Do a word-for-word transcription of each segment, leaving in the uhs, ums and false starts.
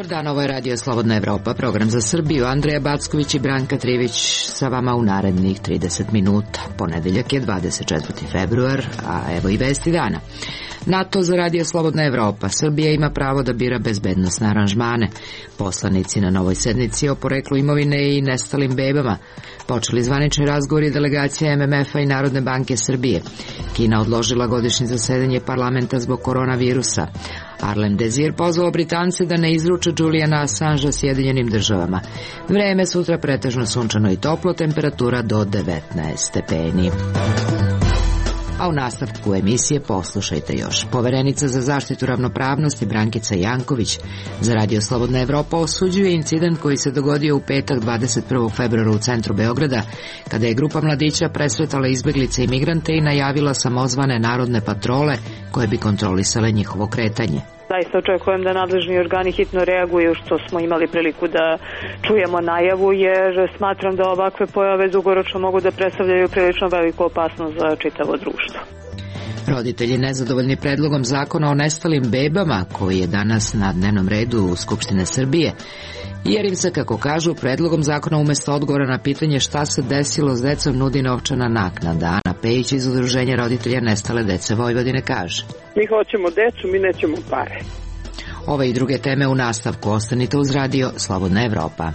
dan, ovo je Radio Slobodna Evropa, program za Srbiju. Andreja Backović i Branka Trivić sa vama u narednih trideset minuta. Ponedeljak je dvadeset četvrti februar, a evo i vesti dana. NATO za Radio Slobodna Evropa. Srbija ima pravo da bira bezbednosne aranžmane. Poslanici na novoj sednici o poreklu imovine i nestalim bebama. Počeli zvanični razgovori delegacija M M F-a i Narodne banke Srbije. Kina odložila godišnje zasedanje parlamenta zbog koronavirusa. Arlen Dezir pozvao Britance da ne izruče Juliana Assangea Sjedinjenim državama. Vreme sutra pretežno sunčano i toplo, temperatura do devetnaest stepeni. A u nastavku emisije poslušajte još. Poverenica za zaštitu ravnopravnosti Brankica Janković za Radio Slobodna Evropa osuđuje incident koji se dogodio u petak dvadeset prvog februara u centru Beograda, kada je grupa mladića presretala izbeglice i migrante i najavila samozvane narodne patrole koje bi kontrolisale njihovo kretanje. Zaista očekujem da nadležni organi hitno reaguju, što smo imali priliku da čujemo najavu, jer smatram da ovakve pojave dugoročno mogu da predstavljaju prilično veliku opasnost za čitavo društvo. Roditelji nezadovoljni predlogom zakona o nestalim bebama, koji je danas na dnevnom redu Skupštine Srbije, jer im se, kako kažu, predlogom zakona umjesto odgovora na pitanje šta se desilo s decom nudi novčana naknada. Ana Pejić iz Udruženja roditelja nestale dece Vojvodine kaže: Mi hoćemo decu, mi nećemo pare. Ove i druge teme u nastavku. Ostanite uz Radio Slobodna Evropa.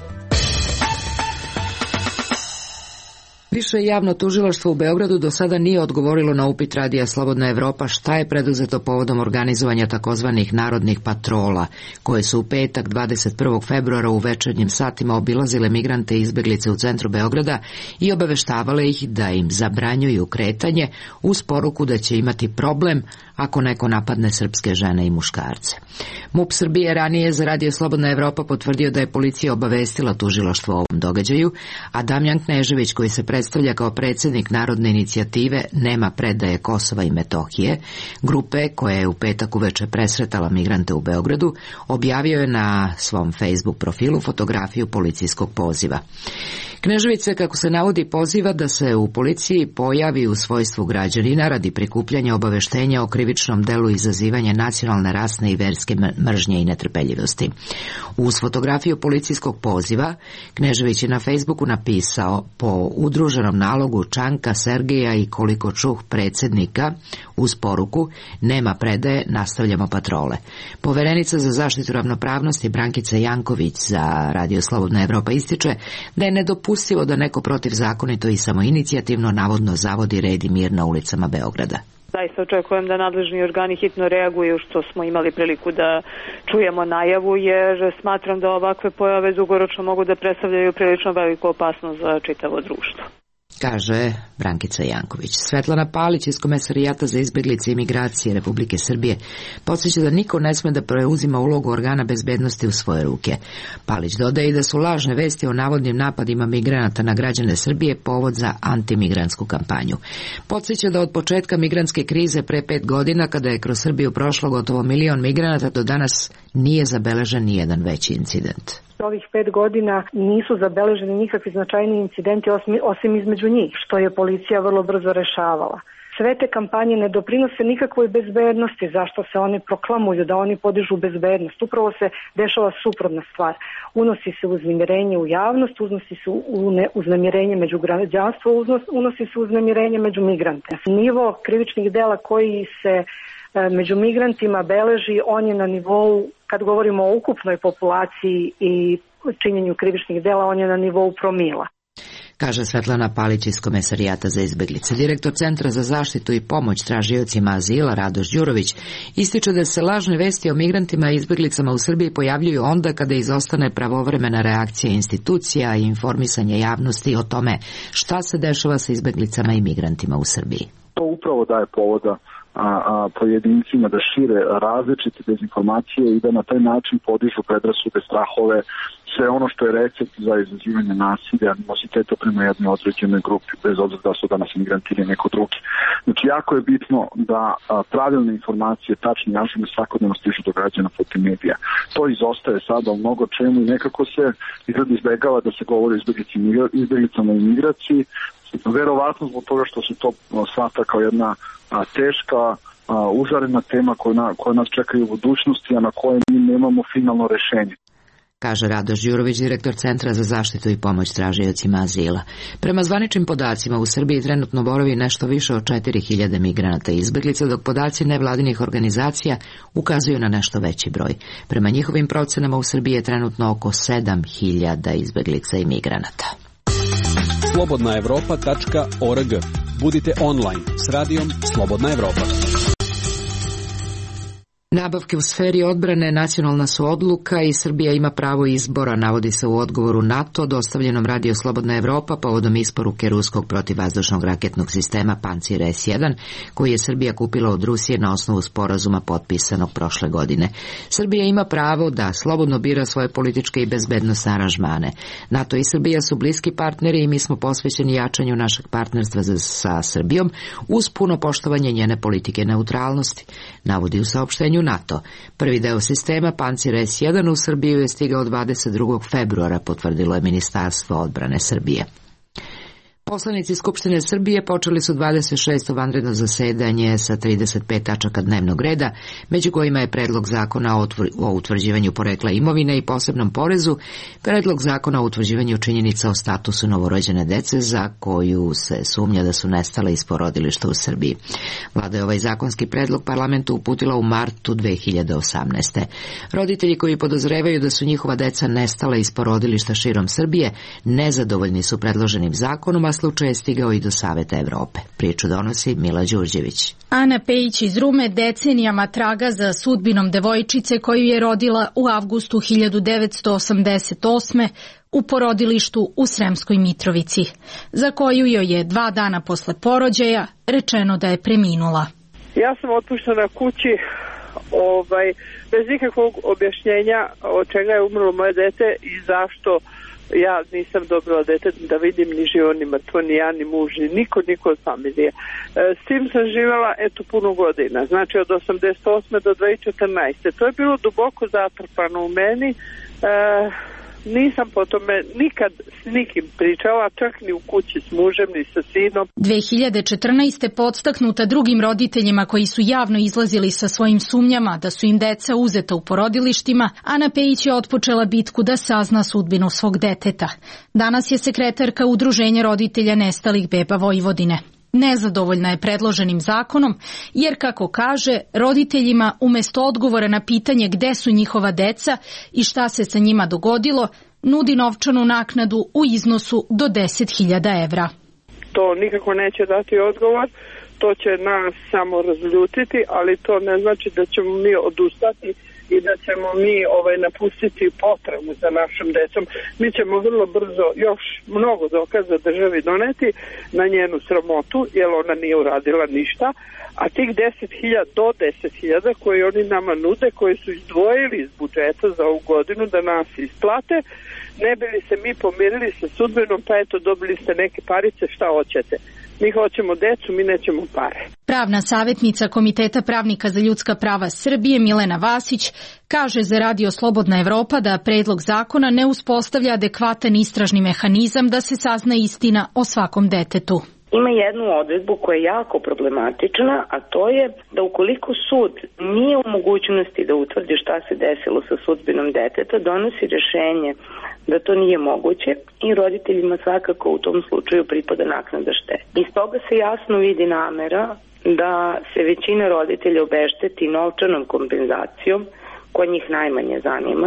Više javno tužilaštvo u Beogradu do sada nije odgovorilo na upit Radija Slobodna Evropa šta je preduzeto povodom organizovanja takozvanih narodnih patrola, koje su u petak dvadeset prvog februara u večernjim satima obilazile migrante i izbeglice u centru Beograda i obaveštavale ih da im zabranjuju kretanje uz poruku da će imati problem ako neko napadne srpske žene i muškarce. MUP Srbije ranije za Radio Slobodna Evropa potvrdio da je policija obavestila tužilaštvo o ovom događaju, a Damjan Knežević, koji se predstavlja kao predsjednik Narodne inicijative Nema predaje Kosova i Metohije, grupe koja je u petak uveče presretala migrante u Beogradu, objavio je na svom Facebook profilu fotografiju policijskog poziva. Knežević se, kako se navodi, poziva da se u policiji pojavi u svojstvu građanina radi prikupljanja obaveštenja o krivičnom delu izazivanja nacionalne, rasne i verske mržnje i netrpeljivosti. Uz fotografiju policijskog poziva Knežević je na Facebooku napisao: po udruženom nalogu Čanka, Sergeja i koliko čuh predsjednika, uz poruku nema predaje, nastavljamo patrole. Poverenica za zaštitu ravnopravnosti Brankica Janković za Radio Slobodna Evropa ističe da je nedopustivo da neko protivzakonito i samoinicijativno navodno zavodi red i mir na ulicama Beograda. Zaista očekujem da nadležni organi hitno reaguju, što smo imali priliku da čujemo najavu, jer smatram da ovakve pojave dugoročno mogu da predstavljaju prilično veliku opasnost za čitavo društvo, kaže Brankica Janković. Svetlana Palić iz Komesarijata za izbeglice i migracije Republike Srbije podsjeća da niko ne sme da preuzima ulogu organa bezbednosti u svoje ruke. Palić dodaje i da su lažne vesti o navodnim napadima migranata na građane Srbije povod za antimigrantsku kampanju. Podsjeća da od početka migrantske krize pre pet godina, kada je kroz Srbiju prošlo gotovo milion migranata, do danas nije zabeležen ni jedan veći incident. Ovih pet godina nisu zabeleženi nikakvi značajni incidenti osim između njih, što je policija vrlo brzo rešavala. Sve te kampanje ne doprinose nikakvoj bezbednosti, zašto se oni proklamuju da oni podižu bezbednost. Upravo se dešava suprotna stvar. Unosi se uznemirenje u javnost, unosi se uznemirenje među građanstvo, unosi se uznemirenje među migrante. Nivo krivičnih dela koji se među migrantima beleži, on je na nivou, kad govorimo o ukupnoj populaciji i činjenju krivičnih dela, on je na nivou promila, kaže Svetlana Palić iz Komesarijata za izbeglice. Direktor Centra za zaštitu i pomoć tražiocima azila Radoš Đurović ističe da se lažne vesti o migrantima i izbeglicama u Srbiji pojavljuju onda kada izostane pravovremena reakcija institucija i informisanje javnosti o tome šta se dešava sa izbeglicama i migrantima u Srbiji. To upravo daje povoda A, a pojedincima da šire različite dezinformacije i da na taj način podižu predrasude, strahove, sve ono što je recept za izazivanje nasilja, animoziteta prema jednoj određenoj grupi, bez obzira da su danas migranti ili neko drugi. Znači, jako je bitno da a, pravilne informacije, tačne i ažurne svakodnevno stižu do građana putem medija. To izostaje sada u mnogo čemu i nekako se izgled izbegava da se govori o izbeglicama i migraciji, verovatno zbog toga što se to shvata kao jedna a, teška, a, užarena tema koja, na, koja nas čekaju u budućnosti, a na kojoj mi nemamo finalno rešenje. kaže Radoš Đurović, direktor Centra za zaštitu i pomoć tražiocima azila. Prema zvaničnim podacima u Srbiji trenutno boravi nešto više od četiri hiljade migranata i izbeglica, dok podaci nevladinih organizacija ukazuju na nešto veći broj. Prema njihovim procenama u Srbiji je trenutno oko sedam hiljada izbeglica i migranata. slobodna evropa tačka org. Budite online s radijom Slobodna Evropa. Nabavke u sferi odbrane nacionalna su odluka i Srbija ima pravo izbora, navodi se u odgovoru NATO dostavljenom Radio Slobodna Evropa povodom isporuke ruskog protivvazdušnog raketnog sistema Pancir S jedan, koji je Srbija kupila od Rusije na osnovu sporazuma potpisanog prošle godine. Srbija ima pravo da slobodno bira svoje političke i bezbednosne aranžmane. NATO i Srbija su bliski partneri i mi smo posvećeni jačanju našeg partnerstva sa Srbijom uz puno poštovanje njene politike neutralnosti, navodi u saopštenju NATO. Prvi deo sistema Pancir S jedan u Srbiju je stigao dvadeset drugog februara, potvrdilo je Ministarstvo odbrane Srbije. Poslanici Skupštine Srbije počeli su dvadeset šesto vanredno zasedanje sa trideset pet tačaka dnevnog reda, među kojima je predlog zakona o utvrđivanju porekla imovine i posebnom porezu, predlog zakona o utvrđivanju činjenica o statusu novorođene dece za koju se sumnja da su nestale iz porodilišta u Srbiji. Vlada je ovaj zakonski predlog parlamentu uputila u martu dve hiljade osamnaeste. Roditelji koji podozrevaju da su njihova deca nestala iz porodilišta širom Srbije nezadovoljni su predloženim zakonom, a slučaj je stigao i do Saveta Evrope. Priču donosi Mila Đurđević. Ana Pejić iz Rume decenijama traga za sudbinom devojčice koju je rodila u avgustu hiljadu devetsto osamdeset osme u porodilištu u Sremskoj Mitrovici, za koju joj je dva dana posle porođaja rečeno da je preminula. Ja sam otpuštena kući ovaj, bez nikakvog objašnjenja od čega je umrlo moje dete i zašto ja nisam dobila dete da vidim ni živo, ni mrtvo, ni ja, ni muž, ni niko, niko od familije. E, s tim sam živjela eto puno godina, znači od osamdeset osme do dve hiljade četrnaeste. To je bilo duboko zatrpano u meni. E, nisam po tome nikad s nikim pričala, čak ni u kući s mužem, ni sa sinom. dve hiljade četrnaeste. podstaknuta drugim roditeljima koji su javno izlazili sa svojim sumnjama da su im deca uzeta u porodilištima, Ana Pejić je otpočela bitku da sazna sudbinu svog deteta. Danas je sekretarka Udruženja roditelja nestalih beba Vojvodine. Nezadovoljna je predloženim zakonom, jer, kako kaže, roditeljima umesto odgovora na pitanje gde su njihova deca i šta se sa njima dogodilo, nudi novčanu naknadu u iznosu do deset hiljada evra. To nikako neće dati odgovor, to će nas samo razljutiti, ali to ne znači da ćemo mi odustati i da ćemo mi ovaj, napustiti potrebu za našom decom. Mi ćemo vrlo brzo još mnogo dokaza državi doneti na njenu sramotu, jer ona nije uradila ništa, a tih deset hiljada do deset hiljada koje oni nama nude, koje su izdvojili iz budžeta za ovu godinu da nas isplate, ne bi li se mi pomirili sa sudbinom, pa eto dobili ste neke parice, šta hoćete. Mi hoćemo decu, mi nećemo pare. Pravna savjetnica Komiteta pravnika za ljudska prava Srbije Milena Vasić kaže za Radio Slobodna Evropa da predlog zakona ne uspostavlja adekvatan istražni mehanizam da se sazna istina o svakom detetu. Ima jednu odredbu koja je jako problematična, a to je da ukoliko sud nije u mogućnosti da utvrdi šta se desilo sa sudbinom deteta, donosi rješenje da to nije moguće i roditeljima svakako u tom slučaju pripada naknada štete. Iz toga se jasno vidi namera da se većina roditelja obešteti novčanom kompenzacijom, koja njih najmanje zanima,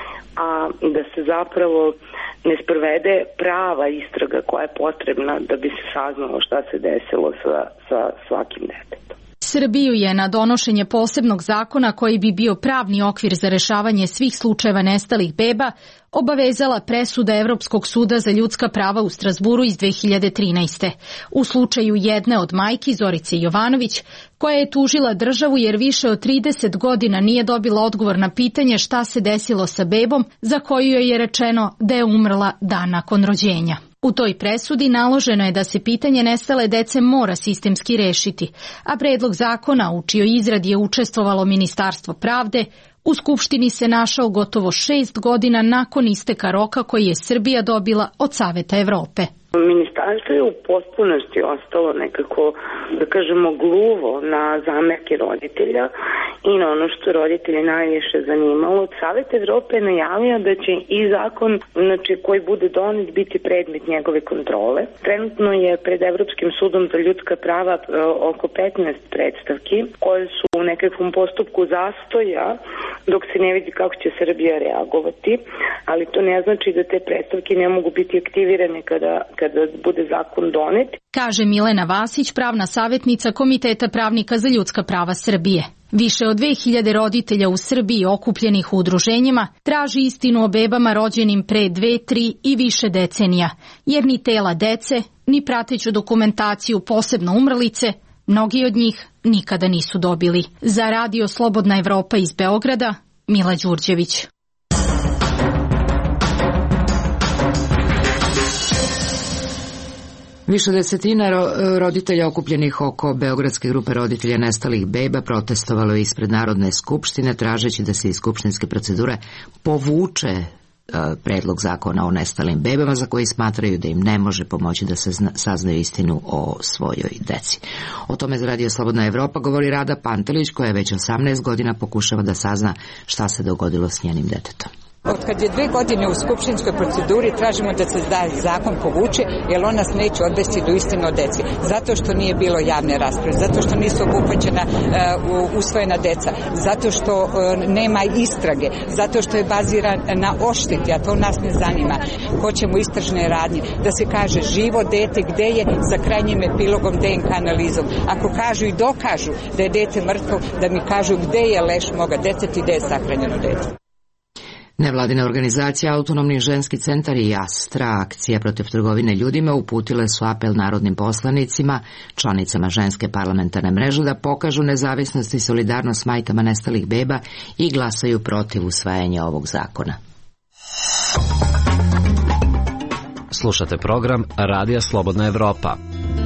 a da se zapravo ne sprovede prava istraga koja je potrebna da bi se saznalo šta se desilo sa, sa svakim detetom. Srbiju je na donošenje posebnog zakona koji bi bio pravni okvir za rešavanje svih slučajeva nestalih beba obavezala presuda Evropskog suda za ljudska prava u Strazburu iz dve hiljade trinaeste. U slučaju jedne od majki, Zorice Jovanović, koja je tužila državu jer više od trideset godina nije dobila odgovor na pitanje šta se desilo sa bebom za koju joj je rečeno da je umrla dan nakon rođenja. U toj presudi naloženo je da se pitanje nestale dece mora sistemski rešiti, a predlog zakona u čijoj izradi je učestvovalo Ministarstvo pravde u Skupštini se našao gotovo šest godina nakon isteka roka koji je Srbija dobila od Saveta Evrope. Ministarstvo je u potpunosti ostalo nekako, da kažemo, gluvo na zamerke roditelja i na ono što roditelje najviše zanimalo. Savet Evrope je najavio da će i zakon, znači, koji bude donet, biti predmet njegove kontrole. Trenutno je pred Evropskim sudom za ljudska prava oko petnaest predstavki koje su u nekakvom postupku zastoja dok se ne vidi kako će Srbija reagovati, ali to ne znači da te predstavke ne mogu biti aktivirane kada, kada bude zakon donet. Kaže Milena Vasić, pravna savjetnica Komiteta pravnika za ljudska prava Srbije. Više od dve hiljade roditelja u Srbiji okupljenih u udruženjima traži istinu o bebama rođenim pre dve, tri i više decenija, jer ni tela dece, ni prateću dokumentaciju, posebno umrlice, mnogi od njih nikada nisu dobili. Za Radio Slobodna Evropa iz Beograda, Mila Đurđević. Više desetina roditelja okupljenih oko Beogradske grupe roditelja nestalih beba protestovalo je ispred Narodne skupštine tražeći da se iz skupštinske procedure povuče predlog zakona o nestalim bebama za koji smatraju da im ne može pomoći da se saznaju istinu o svojoj deci. O tome za Radio Slobodna Evropa govori Rada Pantelić, koja već osamnaest godina pokušava da sazna šta se dogodilo s njenim detetom. Od kad je dve godine u skupštinskoj proceduri tražimo da se da zakon povuče, jer on nas neće odvesti do istine o deci. Zato što nije bilo javne rasprave, zato što nisu obuhvaćena uh, usvojena deca, zato što uh, nema istrage, zato što je baziran na ošteti, a to nas ne zanima. Hoćemo istražne radnje, da se kaže živo dete gde je sa krajnjim epilogom D N K analizom. Ako kažu i dokažu da je dete mrtvo, da mi kažu gde je leš moga deteta i gde je sahranjeno dete. Nevladina organizacija Autonomni ženski centar i Astra, akcija protiv trgovine ljudima, uputile su apel narodnim poslanicima, članicama ženske parlamentarne mreže da pokažu nezavisnost i solidarnost s majkama nestalih beba i glasaju protiv usvajanja ovog zakona. Slušate program Radija Slobodna Evropa.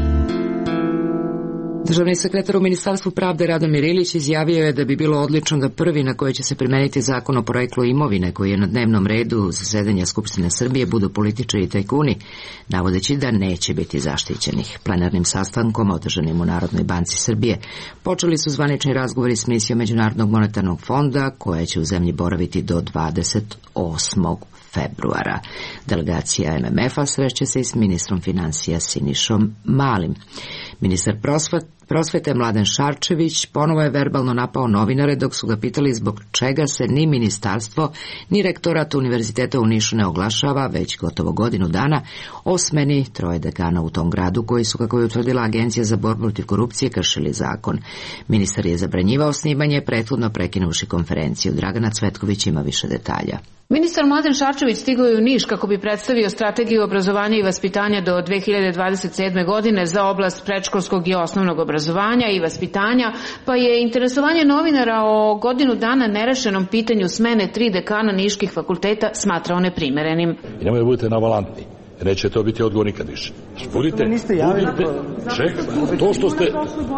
Državni sekretar u Ministarstvu pravde Radomir Ilić izjavio je da bi bilo odlično da prvi na koje će se primeniti zakon o poreklu imovine koji je na dnevnom redu zasedanja Skupštine Srbije budu političari i tajkuni, navodeći da neće biti zaštićenih. Plenarnim sastankom održanim u Narodnoj banci Srbije počeli su zvanični razgovori s misijom Međunarodnog monetarnog fonda koja će u zemlji boraviti do dvadeset osmog februara. Delegacija M M F-a sreće se i s ministrom financija Sinišom Malim. Ministar prosvete Prosvete Mladen Šarčević ponovo je verbalno napao novinare dok su ga pitali zbog čega se ni ministarstvo ni rektorat Univerziteta u Nišu ne oglašava već gotovo godinu dana o smeni troje dekana u tom gradu koji su, kako je utvrdila Agencija za borbu protiv korupcije, kršili zakon. Ministar je zabranjivao snimanje, prethodno prekinuši konferenciju. Dragana Cvetković ima više detalja. Ministar Mladen Šarčević stigao je u Niš kako bi predstavio strategiju obrazovanja i vaspitanja do dve hiljade dvadeset sedme. godine za oblast predškolskog i osnovnog obrazovanja i vaspitanja, pa je interesovanje novinara o godinu dana nerešenom pitanju smene tri dekana niških fakulteta smatrao neprimerenim. I nemoj da budete navalantni. Neće to biti odgovor nikad više. Budite, budite, čekaj, to što ste...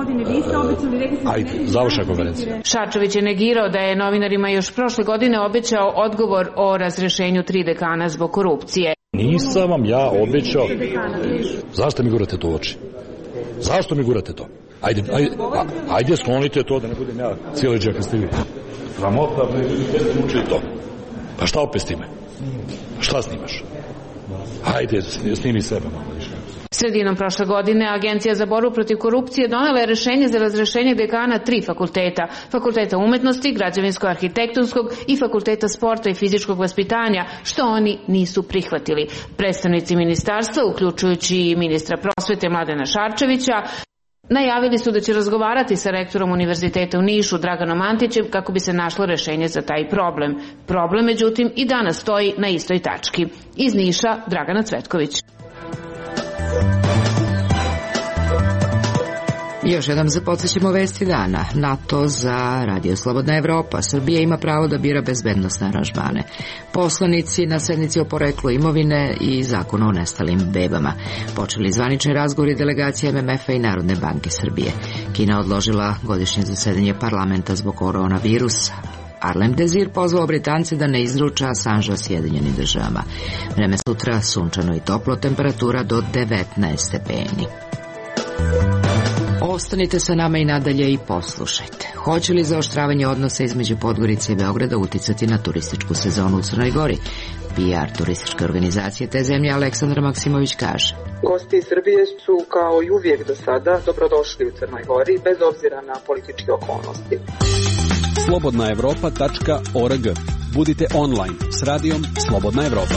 Ajde, završna konferencija. Šarčević je negirao da je novinarima još prošle godine obećao odgovor o razrešenju tri dekana zbog korupcije. Nisam vam ja obećao... Zašto mi gurate to u oči? Zašto mi gurate to? Ajde, ajde, ajde sklonite to da ne budem ja cijeli džak ste vi. Ramota, ne uči to. Pa šta opet s time? Šta snimaš? Hajde, snimi sebe malo više. Sredinom prošle godine Agencija za borbu protiv korupcije donela je rešenje za razrešenje dekana tri fakulteta. Fakulteta umetnosti, građevinsko-arhitektonskog i Fakulteta sporta i fizičkog vaspitanja, što oni nisu prihvatili. Predstavnici ministarstva, uključujući i ministra prosvete Mladena Šarčevića, najavili su da će razgovarati sa rektorom Univerziteta u Nišu, Draganom Antićem, kako bi se našlo rešenje za taj problem. Problem, međutim, i danas stoji na istoj tački. Iz Niša, Dragana Cvetković. Još jednom za podsjećamo vesti dana. NATO za Radio Slobodna Evropa. Srbija ima pravo da bira bezbednosne aranžmane. Poslanici na sednici o poreklu imovine i zakonu o nestalim bebama. Počeli zvanični razgovori delegacije M M F-a i Narodne banke Srbije. Kina odložila godišnje zasedanje parlamenta zbog koronavirusa. Arlem Desir pozvao Britance da ne izruča Assangea Sjedinjenim državama. Vreme sutra sunčano i toplo, temperatura do devetnaest stepeni. Ostanite sa nama i nadalje i poslušajte. Hoće li zaoštravanje odnosa između Podgorice i Beograda uticati na turističku sezonu u Crnoj Gori? P R turističke organizacije te zemlje Aleksandar Maksimović kaže: Gosti iz Srbije su kao i uvijek do sada dobrodošli u Crnoj Gori bez obzira na političke okolnosti. slobodna evropa tačka org. Budite online s radijom Slobodna Evropa.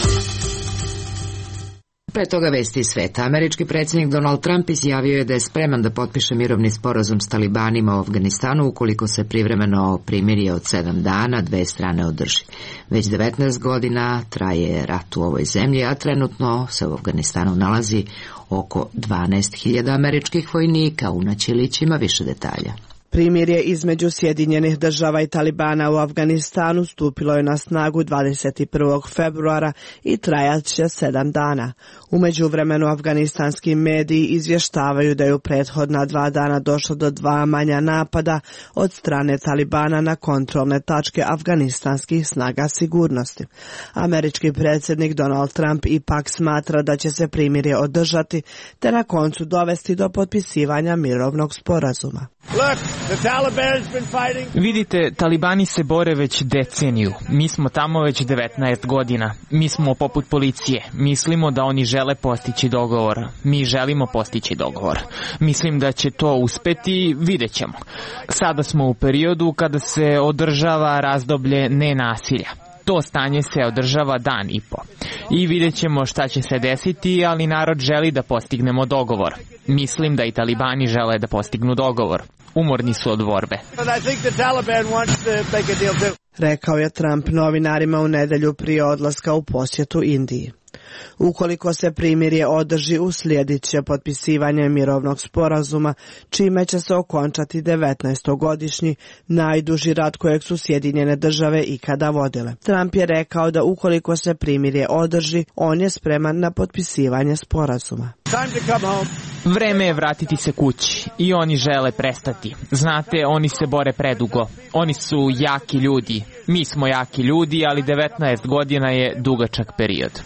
Pre toga vesti iz sveta. Američki predsjednik Donald Trump izjavio je da je spreman da potpiše mirovni sporazum s talibanima u Afganistanu ukoliko se privremeno primirje od sedam dana dve strane održi. Već devetnaest godina traje rat u ovoj zemlji, a trenutno se u Afganistanu nalazi oko dvanaest hiljada američkih vojnika. Una Ćilić ima više detalja. Primirje između Sjedinjenih država i Talibana u Afganistanu stupilo je na snagu dvadeset prvog februara i trajat će sedam dana. U međuvremenu afganistanski mediji izvještavaju da je u prethodna dva dana došlo do dva manja napada od strane Talibana na kontrolne tačke afganistanskih snaga sigurnosti. Američki predsjednik Donald Trump ipak smatra da će se primirje održati te na koncu dovesti do potpisivanja mirovnog sporazuma. Vidite, talibani se bore već deceniju. Mi smo tamo već devetnaest godina. Mi smo poput policije. Mislimo da oni žele postići dogovor. Mi želimo postići dogovor. Mislim da će to uspeti, vidjet ćemo. Sada smo u periodu kada se održava razdoblje nenasilja. To stanje se održava dan i po. I vidjet ćemo šta će se desiti, ali narod želi da postignemo dogovor. Mislim da i talibani žele da postignu dogovor. Umorni su od borbe. Rekao je Trump novinarima u nedjelju prije odlaska u posjetu Indiji. Ukoliko se primirje održi, uslijedit će potpisivanje mirovnog sporazuma, čime će se okončati devetnaestogodišnji najduži rat kojeg su Sjedinjene države ikada vodile. Trump je rekao da ukoliko se primirje održi, on je spreman na potpisivanje sporazuma. Vreme je vratiti se kući i oni žele prestati. Znate, oni se bore predugo. Oni su jaki ljudi. Mi smo jaki ljudi, ali devetnaest godina je dugačak period.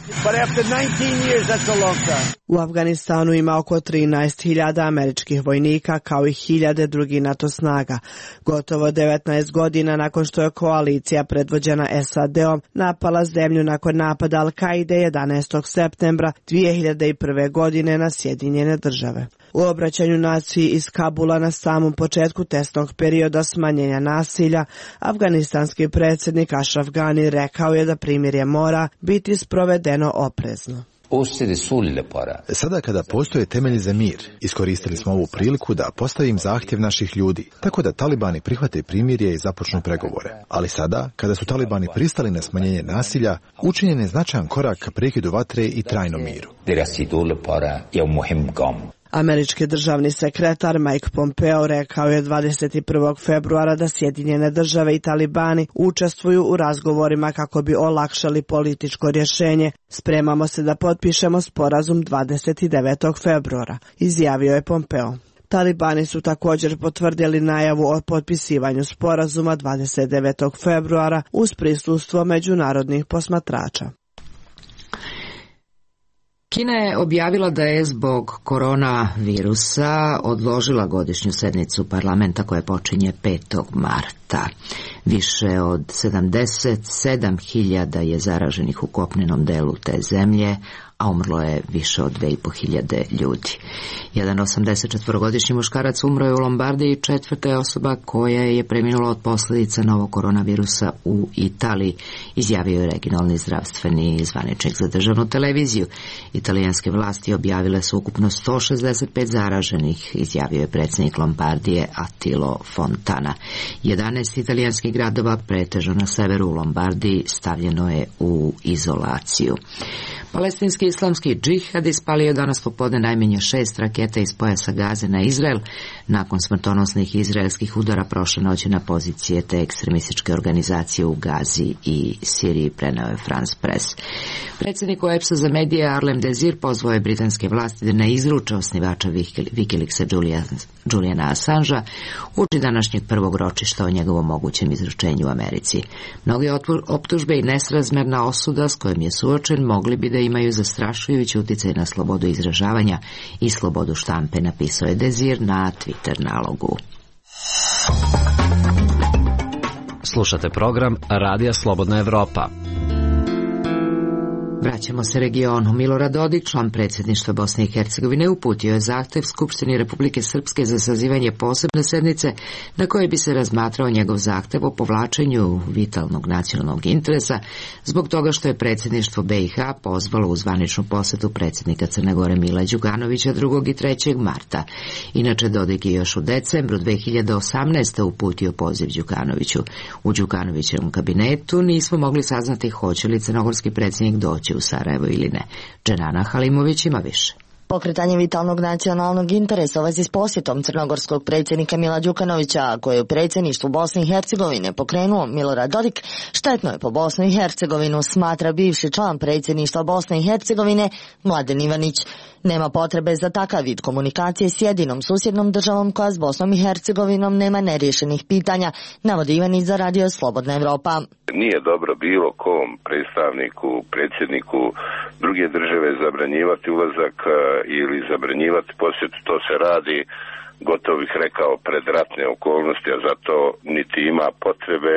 U Afganistanu ima oko trinaest hiljada američkih vojnika kao i hiljade drugih NATO snaga. Gotovo devetnaest godina nakon što je koalicija predvođena S A D-om napala zemlju nakon napada Al-Kaide jedanaestog septembra dvije hiljade prve. godine na Sjedinjene države. U obraćanju naciji iz Kabula na samom početku testnog perioda smanjenja nasilja, afganistanski predsjednik Ashraf Ghani rekao je da primirje mora biti sprovedeno oprezno. Sada kada postoje temelji za mir, iskoristili smo ovu priliku da postavim zahtjev naših ljudi, tako da talibani prihvate primirje i započnu pregovore. Ali sada, kada su talibani pristali na smanjenje nasilja, učinjen je značajan korak ka prekidu vatre i trajnom miru. Američki državni sekretar Mike Pompeo rekao je dvadeset prvog februara da Sjedinjene države i talibani učestvuju u razgovorima kako bi olakšali političko rješenje. Spremamo se da potpišemo sporazum dvadeset devetog februara, izjavio je Pompeo. Talibani su također potvrdili najavu o potpisivanju sporazuma dvadeset devetog februara uz prisustvo međunarodnih posmatrača. Kina je objavila da je zbog koronavirusa odložila godišnju sednicu parlamenta koja počinje petog marta. Više od sedamdeset sedam hiljada je zaraženih u kopnenom delu te zemlje, a umrlo je više od dve i po hiljade ljudi. Jedan osamdesetčetvorogodišnji muškarac umro je u Lombardiji, četvrta je osoba koja je preminula od posljedica novog koronavirusa u Italiji, izjavio je regionalni zdravstveni zvaničnik za državnu televiziju. Italijanske vlasti objavile su ukupno sto šezdeset pet zaraženih, izjavio je predsjednik Lombardije Attilo Fontana. jedanaest italijanskih gradova, pretežno na severu u Lombardiji, stavljeno je u izolaciju. Palestinski islamski džihad ispalio je danas popodne najmanje šest raketa iz pojasa Gaze na Izrael, nakon smrtonosnih izraelskih udara prošle noći na pozicije te ekstremističke organizacije u Gazi i Siriji, preneo je France Press. Predsjednik O E P S-a za medije Arlem Desir pozvao je britanske vlasti da ne izruče osnivača Wikileaksa Juliana Assangea uoči današnjeg prvog ročišta o njegovoj njegovom mogućem izručenju u Americi. Mnoge optužbe i nesrazmerna osuda s kojim je suočen mogli bi da imaju zastrašujući uticaj na slobodu izražavanja i slobodu štampe, napisao je Dezir na Twitter nalogu. Slušate program Radija Slobodna Evropa. Vraćamo se regionu. Milorad Dodik, član predsjedništva Bosne i Hercegovine, uputio je zahtev Skupštini Republike Srpske za sazivanje posebne sednice na kojoj bi se razmatrao njegov zahtev o povlačenju vitalnog nacionalnog interesa zbog toga što je predsjedništvo B i H pozvalo u zvaničnu posetu predsjednika Crne Gore Mila Đukanovića drugog i trećeg marta. Inače, Dodik je još u decembru dve hiljade osamnaeste. uputio poziv Đukanoviću. U Đukanovićevom kabinetu nismo mogli saznati hoće li crnogorski predsjednik doći u Sarajevo ili ne. Dženana Halimović ima više. Pokretanje vitalnog nacionalnog interesa u vezi s posjetom crnogorskog predsjednika Mila Đukanovića, koje je u predsjedništvu Bosne i Hercegovine pokrenuo Milorad Dodik, štetno je po Bosnu i Hercegovinu, smatra bivši član predsjedništva Bosne i Hercegovine Mladen Ivanić. Nema potrebe za takav vid komunikacije s jedinom susjednom državom koja s Bosnom i Hercegovinom nema neriješenih pitanja, navodi Ivanić za Radio Slobodna Evropa. Nije dobro bilo kom predstavniku, predsjedniku druge države zabranjivati ulazak ili zabranjivati posjetu. To se radi, gotovo bih rekao, pred ratne okolnosti, a zato niti ima potrebe,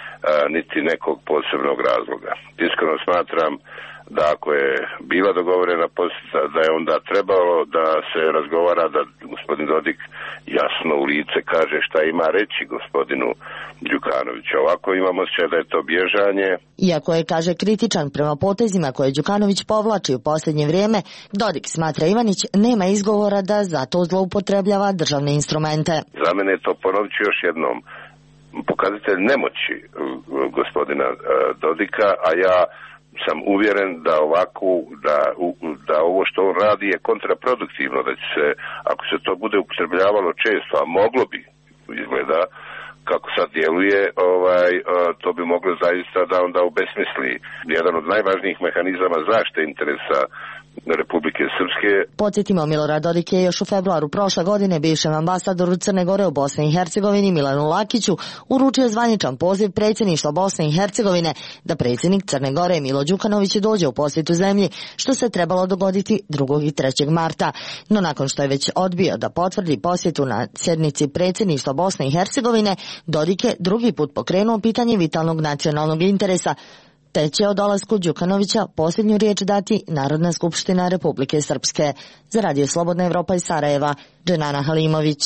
niti nekog posebnog razloga. Iskreno smatram da ako je bila dogovorena posjeta, da je onda trebalo da se razgovara, da gospodin Dodik jasno u lice kaže šta ima reći gospodinu Đukanoviću. Ovako imamo osjećaj da je to bježanje. Iako je, kaže, kritičan prema potezima koje Đukanović povlači u posljednje vrijeme, Dodik, smatra Ivanić, nema izgovora da zato zloupotrebljava državne instrumente. Za mene je to, ponovit ću još jednom, pokazatelj nemoći gospodina Dodika, a ja sam uvjeren da ovako, da, da ovo što on radi je kontraproduktivno, da će se, ako se to bude upotrebljavalo često, a moglo bi, izgleda, kako sad djeluje, ovaj, to bi moglo zaista da onda obesmisli jedan od najvažnijih mehanizama zaštite interesa Republike Srpske. Podsjetimo, Milorad Dodik je još u februaru prošle godine bivšem ambasadoru Crne Gore u Bosni i Hercegovini Milanu Lakiću uručio zvaničan poziv predsjedništva Bosne i Hercegovine da predsjednik Crne Gore Milo Đukanović dođe u posjetu zemlji, što se trebalo dogoditi drugog i trećeg marta. No nakon što je već odbio da potvrdi posjetu na sjednici predsjedništva Bosne i Hercegovine, Dodik je drugi put pokrenuo pitanje vitalnog nacionalnog interesa, te će o dolasku Đukanovića posljednju riječ dati Narodna skupština Republike Srpske. Za Radio Slobodna Evropa iz Sarajeva, Dženana Halimović.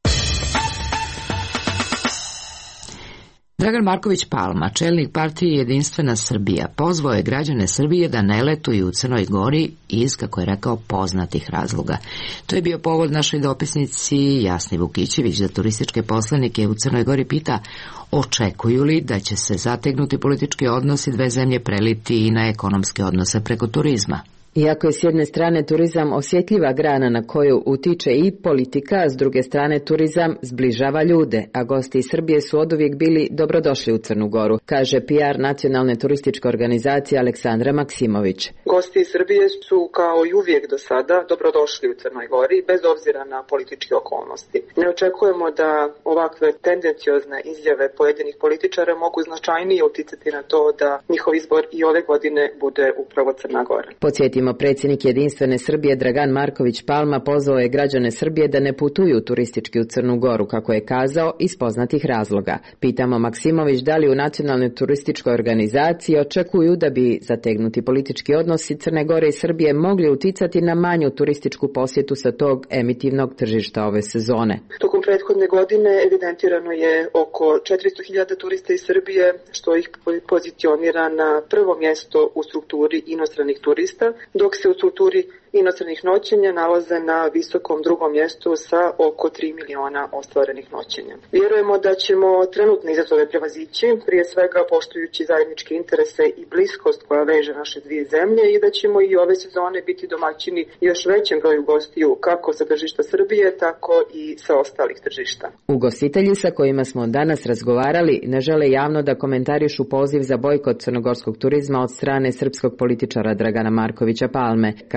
Dragan Marković Palma, čelnik partije Jedinstvena Srbija, pozvao je građane Srbije da ne letuju u Crnoj Gori iz, kako je rekao, poznatih razloga. To je bio povod našoj dopisnici Jasni Vukićević da turističke poslanike u Crnoj Gori pita očekuju li da će se zategnuti politički odnosi dve zemlje preliti i na ekonomske odnose preko turizma. Iako je s jedne strane turizam osjetljiva grana na koju utiče i politika, a s druge strane turizam zbližava ljude, a gosti iz Srbije su oduvijek bili dobrodošli u Crnu Goru, kaže P R nacionalne turističke organizacije Aleksandra Maksimović. Gosti iz Srbije su kao i uvijek do sada dobrodošli u Crnoj Gori, bez obzira na političke okolnosti. Ne očekujemo da ovakve tendenciozne izjave pojedinih političara mogu značajnije uticati na to da njihov izbor i ove godine bude upravo Crna Gora. Podsjetimo, predsjednik Jedinstvene Srbije Dragan Marković Palma pozvao je građane Srbije da ne putuju turistički u Crnu Goru, kako je kazao, iz poznatih razloga. Pitamo Maksimović da li u nacionalnoj turističkoj organizaciji očekuju da bi zategnuti politički odnosi Crne Gore i Srbije mogli uticati na manju turističku posjetu sa tog emitivnog tržišta ove sezone. Tokom prethodne godine evidentirano je oko četiristo hiljada turista iz Srbije, što ih pozicionira na prvo mjesto u strukturi inostranih turista, dok se u strukturi inostranih noćenja nalaze na visokom drugom mjestu sa oko tri miliona ostvarenih noćenja. Vjerujemo da ćemo trenutne izazove prevazići, prije svega poštujući zajedničke interese i bliskost koja veže naše dvije zemlje, i da ćemo i ove sezone biti domaćini još većem broju gostiju kako sa tržišta Srbije, tako i sa ostalih tržišta. Ugostitelji sa kojima smo danas razgovarali ne žele javno da komentarišu poziv za bojkot crnogorskog turizma od strane srpskog političara Dragana Markovića Palme. Kažu, ne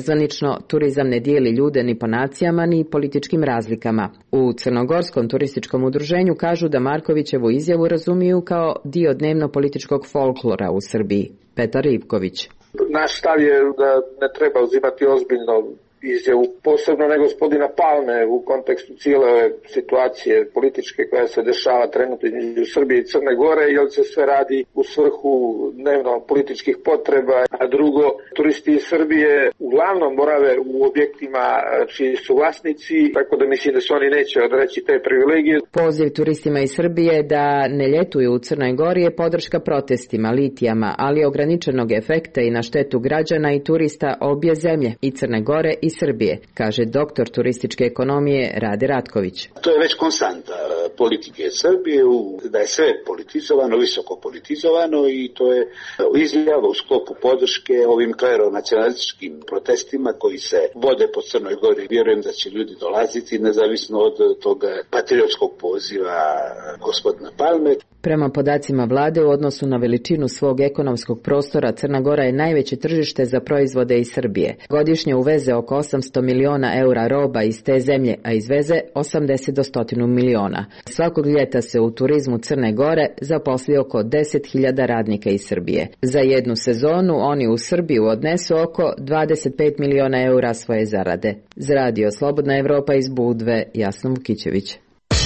Nezvanično, turizam ne dijeli ljude ni po nacijama ni političkim razlikama. U Crnogorskom turističkom udruženju kažu da Markovićevu izjavu razumiju kao dio dnevno-političkog folklora u Srbiji. Petar Ivković. Naš stav je da ne treba uzimati ozbiljno izjavu posebno ne gospodina Palme u kontekstu cijele ove situacije političke koja se dešava trenutno između Srbije i Crne Gore, jer se sve radi u svrhu dnevno političkih potreba, a drugo, turisti iz Srbije uglavnom borave u objektima čiji su vlasnici, tako da mislim da se oni neće odreći te privilegije. Poziv turistima iz Srbije da ne ljetuju u Crnoj Gori je podrška protestima, litijama, ali ograničenog efekta i na štetu građana i turista obje zemlje, i Crne Gore i Srbije, kaže doktor turističke ekonomije Rade Ratković. To je već konstanta politike Srbije, da je sve politizovano, visoko politizovano, i to je izjava u sklopu podrške ovim kleronacionalističkim protestima koji se vode po Crnoj Gori. Vjerujem da će ljudi dolaziti nezavisno od toga patriotskog poziva gospodina Palme. Prema podacima vlade, u odnosu na veličinu svog ekonomskog prostora, Crna Gora je najveće tržište za proizvode iz Srbije. Godišnje uveze oko osamsto miliona eura roba iz te zemlje, a izveze osamdeset do sto miliona. Svakog ljeta se u turizmu Crne Gore zaposli oko deset hiljada radnika iz Srbije. Za jednu sezonu oni u Srbiju odnesu oko dvadeset pet miliona eura svoje zarade. Za radio Slobodna Evropa iz Budve, Jasna Vukićević.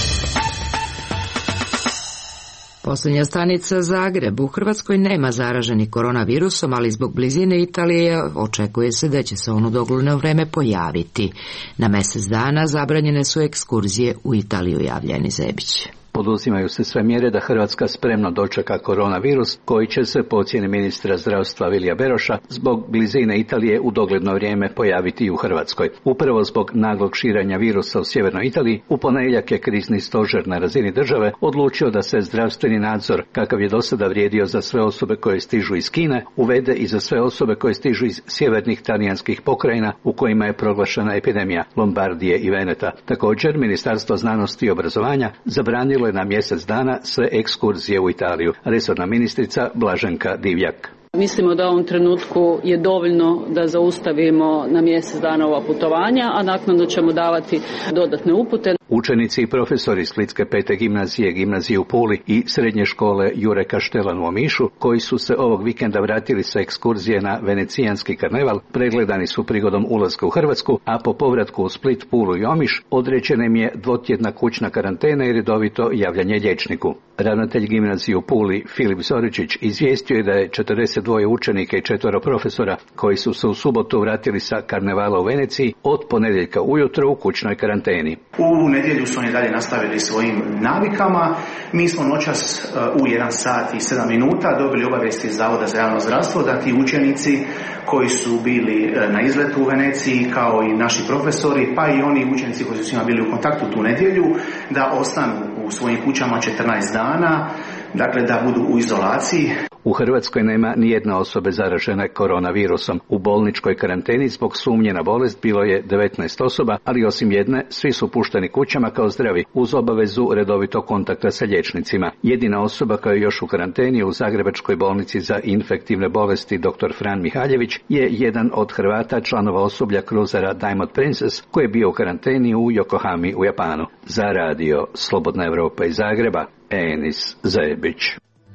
Posljednja stanica Zagreb. U Hrvatskoj nema zaraženih koronavirusom, ali zbog blizine Italije očekuje se da će se on u dogledno vreme pojaviti. Na mjesec dana zabranjene su ekskurzije u Italiju, javlja Eni Zebić. Poduzimaju se sve mjere da Hrvatska spremno dočeka koronavirus, koji će se po ocjeni ministra zdravstva Vilija Beroša zbog blizine Italije u dogledno vrijeme pojaviti i u Hrvatskoj. Upravo zbog naglog širenja virusa u sjevernoj Italiji, u ponedjeljak je krizni stožer na razini države odlučio da se zdravstveni nadzor, kakav je do sada vrijedio za sve osobe koje stižu iz Kine, uvede i za sve osobe koje stižu iz sjevernih talijanskih pokrajina u kojima je proglašena epidemija, Lombardije i Veneta. Također, Ministarstvo znanosti i obrazovanja zabranilo je na mjesec dana sve ekskurzije u Italiju. Resorna ministrica Blaženka Divjak. Mislimo da u ovom trenutku je dovoljno da zaustavimo na mjesec dana ova putovanja, a naknadno ćemo davati dodatne upute. Učenici i profesori Splitske pete gimnazije, gimnazije u Puli i srednje škole Jure Kaštelan u Omišu, koji su se ovog vikenda vratili sa ekskurzije na venecijanski karneval, pregledani su prigodom ulaska u Hrvatsku, a po povratku u Split, Pulu i Omiš određena im je dvotjedna kućna karantena i redovito javljanje liječniku. Ravnatelj gimnazije u Puli Filip Zoričić izvijestio je da je četrdeset dva učenika i četvero profesora koji su se u subotu vratili sa karnevala u Veneciji od ponedjeljka ujutro u kućnoj karanteni. U nedjelju su oni dalje nastavili svojim navikama. Mi smo noćas u jedan sat i sedam minuta dobili obavijesti iz Zavoda za javno zdravstvo da ti učenici koji su bili na izletu u Veneciji, kao i naši profesori, pa i oni učenici koji su s njima bili u kontaktu tu nedjelju, da ostanu u svojim kućama četrnaest dana, dakle da budu u izolaciji. U Hrvatskoj nema ni jedne osobe zaražene koronavirusom. U bolničkoj karanteni zbog sumnje na bolest bilo je devetnaest osoba, ali osim jedne, svi su pušteni kućama kao zdravi, uz obavezu redovitog kontakta sa liječnicima. Jedina osoba koja je još u karanteni u Zagrebačkoj bolnici za infektivne bolesti dr. Fran Mihaljević je jedan od Hrvata, članova osoblja kruzera Diamond Princess, koji je bio u karanteni u Yokohami u Japanu. Za radio Slobodna Evropa iz Zagreba, Enis Zebić.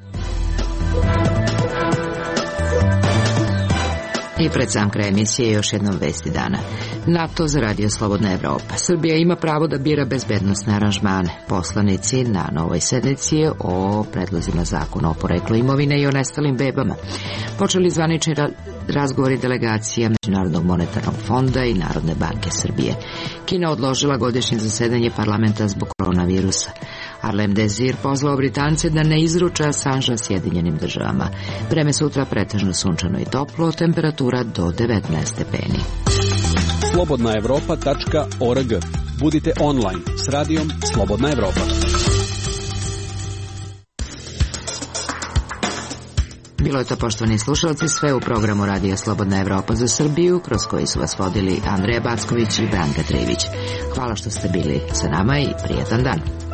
I pred sam kraj emisije još jednom vesti dana. NATO za radio Slobodna Evropa. Srbija ima pravo da bira bezbednosne aranžmane. Poslanici na novoj sednici o predlozima zakona o poreklu imovine i o nestalim bebama. Počeli zvanični ra- razgovori delegacija Međunarodnog monetarnog fonda i Narodne banke Srbije. Kina odložila godišnje zasedanje parlamenta zbog koronavirusa. Arlem Desir pozvao Britance da ne izruče Assangea Sjedinjenim državama. Vreme sutra pretežno sunčano i toplo, temperatura do devetnaest stepeni. slobodna evropa tačka org. Budite online s radijom Slobodna Evropa. Bilo je to, poštovani slušalci, sve u programu Radija Slobodna Evropa za Srbiju, kroz koji su vas vodili Andreja Backović i Branka Trivić. Hvala što ste bili sa nama i prijatan dan.